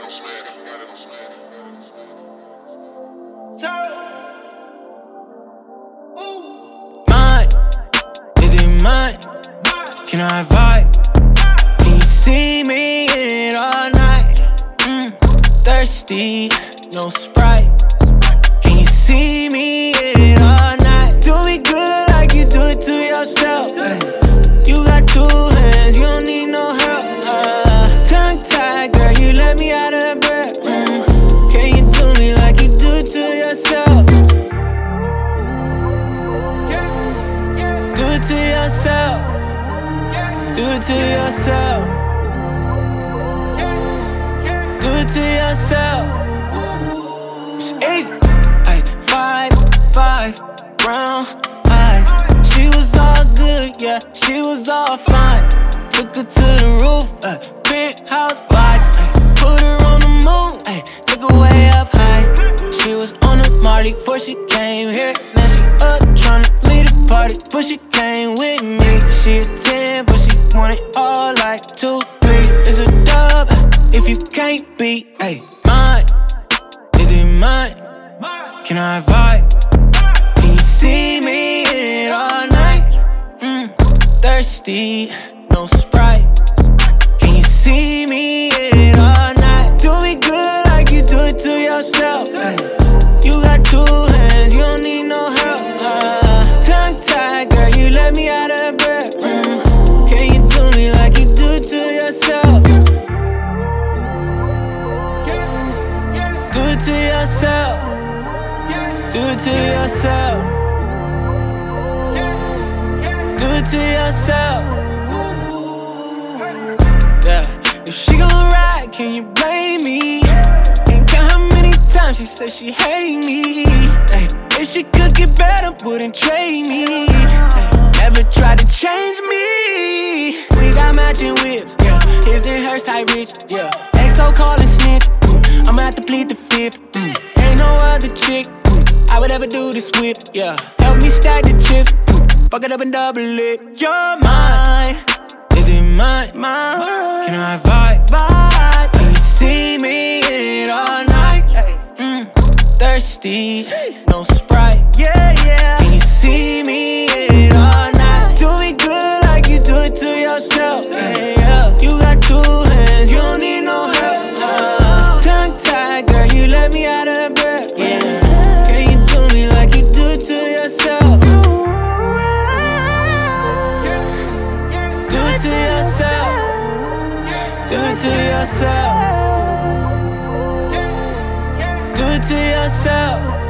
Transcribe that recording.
Mine, is it mine? Can I vibe? Can you see me in it all night? Thirsty, no Sprite. Can you see me in it all night? Do me good like you do it to yourself. You got two hands, you don't need no help. Tongue tied, girl, you let me out of breath. Can you do me like you do it to yourself? Do it to yourself. Do it to yourself. Do it to yourself. It's easy. Ay, 5'5", brown eyes. She was all good, yeah, she was all fine. Took her to the roof, penthouse vibes. Put her on the moon, took her way up high. She was on the Marley before she came here. Now she up tryna lead the party, but she came with me. She a 10, but she want it all like 2, 3. It's a dub if you can't beat. Mine, is it mine? Can I vibe? Can you see me in it all night? Thirsty, no Sprite. Can you see me in it all night? Do me good like you do it to yourself. You got two hands, you don't need no help. Tongue tied, girl, you let me out of breath. Can you do me like you do it to yourself? Do it to yourself. Do it to yourself. Do it to yourself. Yeah. If she gon' ride, can you blame me? Ain't count how many times she said she hate me. If she could get better, wouldn't trade me. Never tried to change me. We got matching whips, yeah. His and hers type rich, yeah. XO call and snitch. I'ma have to plead the fifth. Ain't no other chick I would ever do this with, yeah. Help me stack the chips, fuck it up and double it. You're mine, is it mine? Can I vibe? Can you see me in it all night? Thirsty, no Sprite. Can you see me in it all night? Do me good like you do it to yourself. You got two hands, you don't need no help. Tongue tied, girl, you let me out of breath. Can you do me like you do it to yourself? Do it to yourself. Do it to yourself. Do it to yourself.